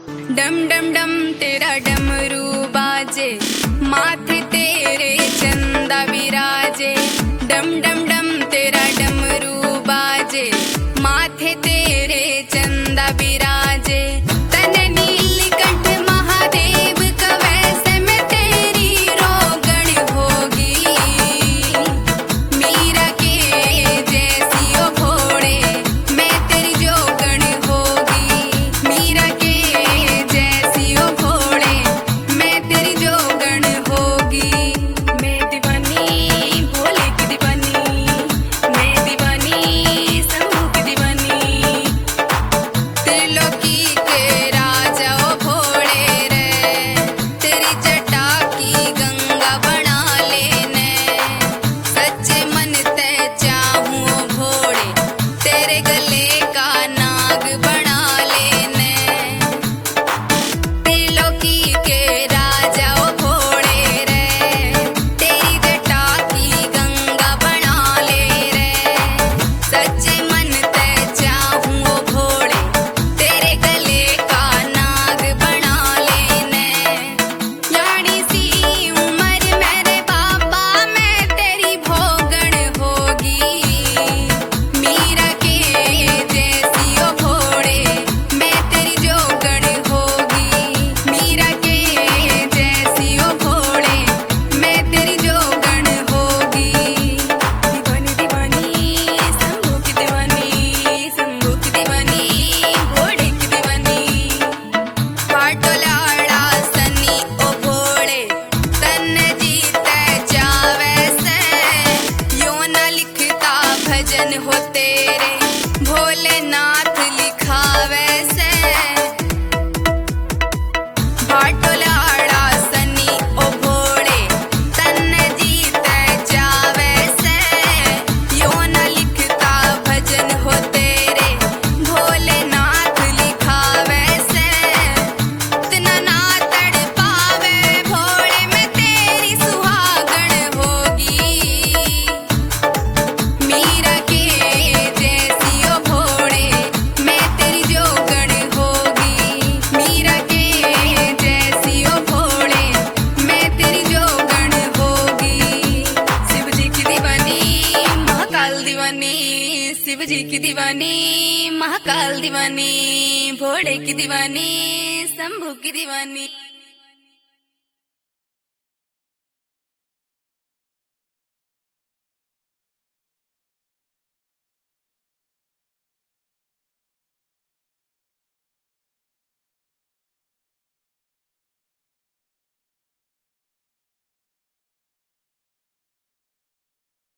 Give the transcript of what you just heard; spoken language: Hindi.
डम डम डम तेरा डमरू बाजे, माथे तेरे चंदा विराजे। डम डम डम तेरा डमरू बाजे, माथे तेरे चंदा विराजे। तन नीलकंठ महादेव का वैसे में तेरी रोगण होगी। मीरा के जैसी ओ भोले मैं तेरी जोगण होगी। मीरा के जैसी ओ भोले मैं तेरी जोगण होगी। मैं दीवानी भोले की दीवानी, मैं दीवानी शंभू की दीवानी। त्रिलोकी के राजा ओ भोले रे, तेरी जटा की गंगा बना लेने। सच्चे मन ते चाहूं ओ भोले, तेरे गले का नाग बना लेने। त्रिलोकी के राजा ओ भोले रे, तेरी जटा की गंगा बना ले रे। सच्चे मन ते चाहूं ओ भोले, तेरे गले का नाग बना लेने। यानी सी उम्र मेरे बाबा मैं तेरी भोगण होगी। मीरा के जैसी ओ भोले मैं तेरी जोगण होगी। मीरा के जैसी ओ भोले मैं तेरी जोगण होगी। दीवानी दीवानी शंभू की दीवानी, शंभू की दीवानी भोले की दीवानी। पाटोलाड़ा सनी ओ भोले तन जीते जावे से। यो न लिखता भजन हो तेरे, भोलेनाथ लिखावे से। पाटोलाड़ा सनी ओ भोले तन जीते जावे से। यो न लिखता भजन हो तेरे, भोलेनाथ लिखावे से। इतना ना तड़ पावे भोले मैं तेरी सुहागण होगी। मीरा के जैसी ओ भोले मैं तेरी जोगण होगी। मीरा के जैसी ओ भोले मैं तेरी जोगण होगी। शिव जी की दीवानी महाकाल दीवानी, शिव जी की दीवानी महाकाल दीवानी, भोले की दीवानी शंभू की दीवानी।